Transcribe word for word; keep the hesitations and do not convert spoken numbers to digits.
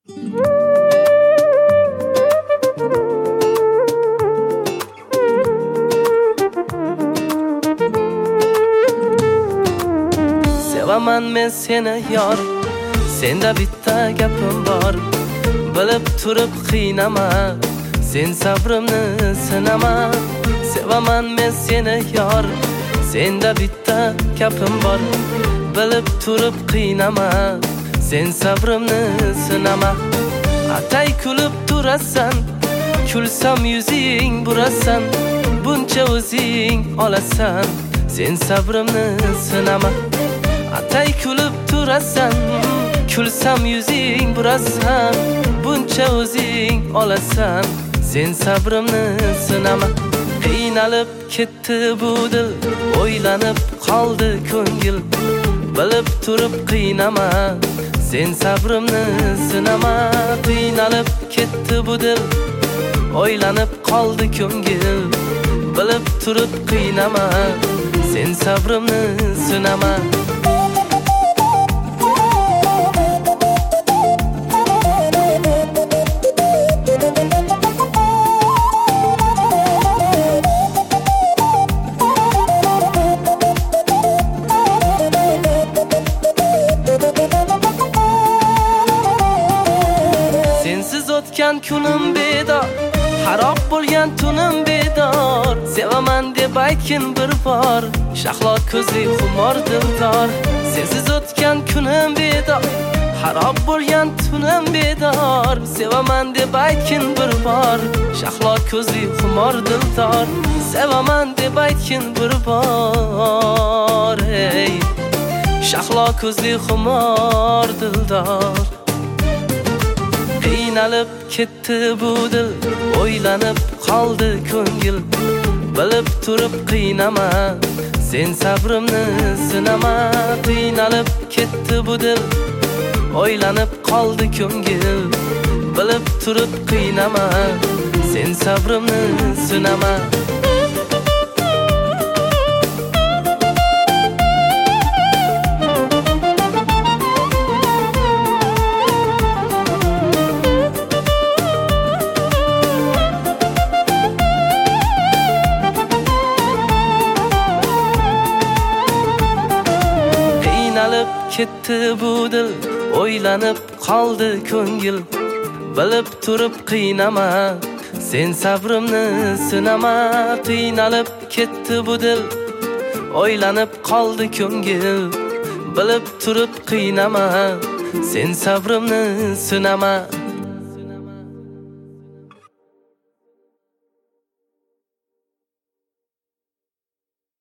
Sevaman men seni yor, senda bitta gapim bor. Bilib turib qiynama, sen sabrimni sinama. Sevaman men seni yor, senda bitta gapim bor. Bilib turib qiynama, sen sabrimni sinama. Atay kulib turasan, kulsam yuzing burasan. Buncha o'zing olasan, sen sabrimni sinama. Atay kulib turasan, kulsam yuzing burasan. Buncha o'zing olasan, sen sabrimni sinama. Qiynalib ketdi bu dil, o'ylanib qoldi ko'ngil. Bilib turib qiynama, sen sabrimni sinama. Qiynalib ketdi bu dil, o'ylanib qoldi ko'ngil. Bilib turib qiynama, sen sabrimni sinama. Sensiz o'tgan kunim bedor, xarob bo'lgan tunim bedor. Sevaman deb aytgin bir bor, shahlo ko'zli xumor dildor. Sensiz o'tgan kunim bedor, xarob bo'lgan tunim bedor. Sevaman deb aytgin bir bor, shahlo ko'zli xumor dildor. Sevaman deb aytgin bir bor, ey shahlo ko'zli xumor dildor. Qiynalib ketdi bu dil, o'ylanib qoldi ko'ngil. Bilib turib qiynama, sen sabrimni sinama. Qiynalib ketdi bu dil, o'ylanib qoldi ko'ngil. Bilib turib qiynama, sen sabrimni sinama. Qiynalib ketdi bu dil, o'ylanib qoldi ko'ngil. Bilib turib qiynama, sen sabrimni sinama. Qiynalib ketdi bu dil, o'ylanib qoldi ko'ngil. Bilib turib qiynama, sen sabrimni sinama.